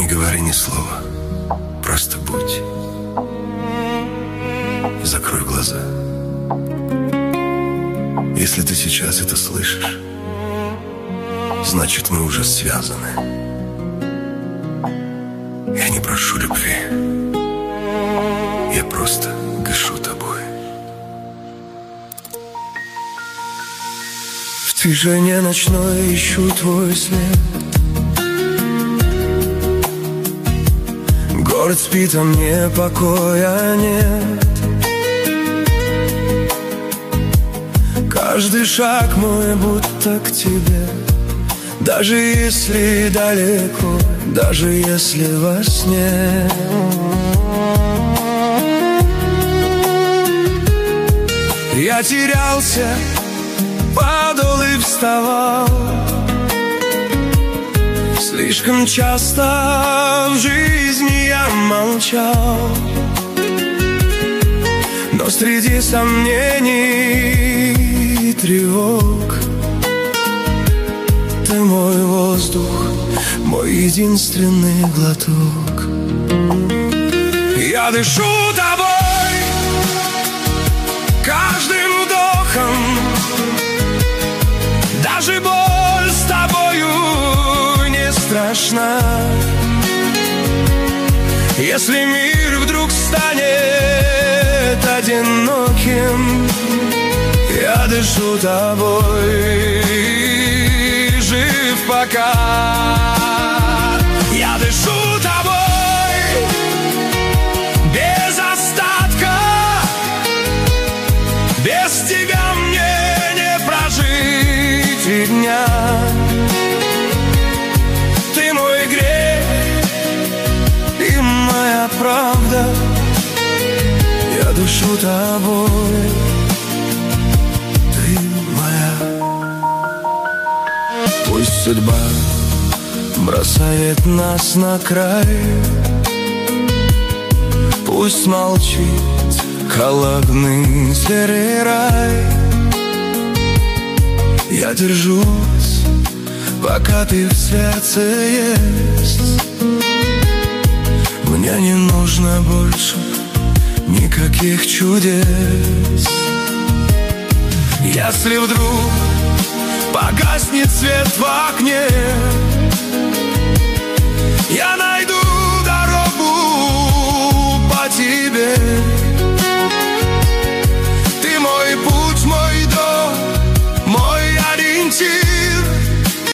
Не говори ни слова, просто будь. И закрой глаза. Если ты сейчас это слышишь, значит, мы уже связаны. Я не прошу любви, я просто дышу тобой. В тишине ночной ищу твой след. Город спит, а мне покоя нет. Каждый шаг мой будто к тебе. Даже если далеко, даже если во сне. Я терялся, падал и вставал. Слишком часто в жизни я молчал. Но среди сомнений и тревог ты мой воздух, мой единственный глоток. Я дышу тобой, каждым вдохом. Даже боль с тобою не страшна. Если мир вдруг станет одиноким, я дышу тобой, жив пока. Я дышу тобой без остатка. Без тебя мне не прожить и дня. Ты мой грех и моя правда. Я дышу тобой, ты моя. Пусть судьба бросает нас на край, пусть молчит холодный серый рай. Я держусь, пока ты в сердце есть. Мне не нужно больше никаких чудес. Если вдруг погаснет свет в окне,